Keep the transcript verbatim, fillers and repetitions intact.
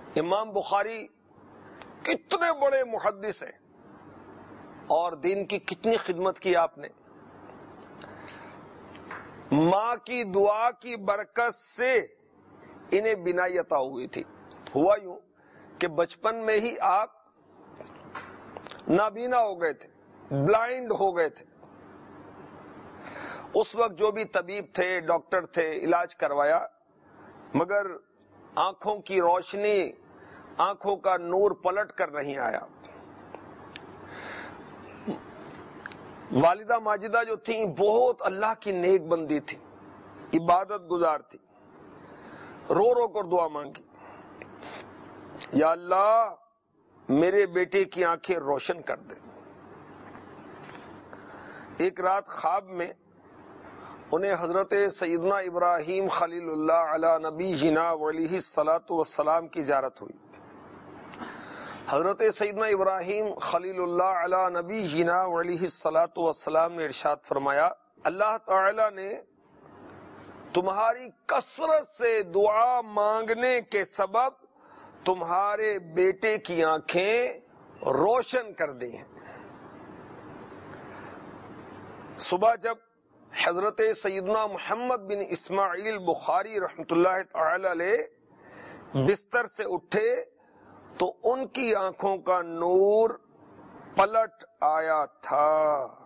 امام بخاری کتنے بڑے محدث ہیں اور دین کی کتنی خدمت کی آپ نے. ماں کی دعا کی برکت سے انہیں بینائی عطا ہوئی تھی. ہوا یوں کہ بچپن میں ہی آپ نابینا ہو گئے تھے، بلائنڈ ہو گئے تھے. اس وقت جو بھی طبیب تھے، ڈاکٹر تھے، علاج کروایا، مگر آنکھوں کی روشنی، آنکھوں کا نور پلٹ کر نہیں آیا. والدہ ماجدہ جو تھیں بہت اللہ کی نیک بندی تھی، عبادت گزار تھی. رو رو کر دعا مانگی، یا اللہ میرے بیٹے کی آنکھیں روشن کر دے. ایک رات خواب میں انہیں حضرت سیدنا ابراہیم خلیل اللہ علی نبی جنا علیہ الصلاۃ والسلام کی زیارت ہوئی. حضرت سیدنا ابراہیم خلیل اللہ علی نبی جنا علیہ الصلاۃ والسلام نے ارشاد فرمایا، اللہ تعالی نے تمہاری کثرت سے دعا مانگنے کے سبب تمہارے بیٹے کی آنکھیں روشن کر دی ہیں. صبح جب حضرت سیدنا محمد بن اسماعیل بخاری رحمۃ اللہ تعالی علیہ بستر سے اٹھے تو ان کی آنکھوں کا نور پلٹ آیا تھا.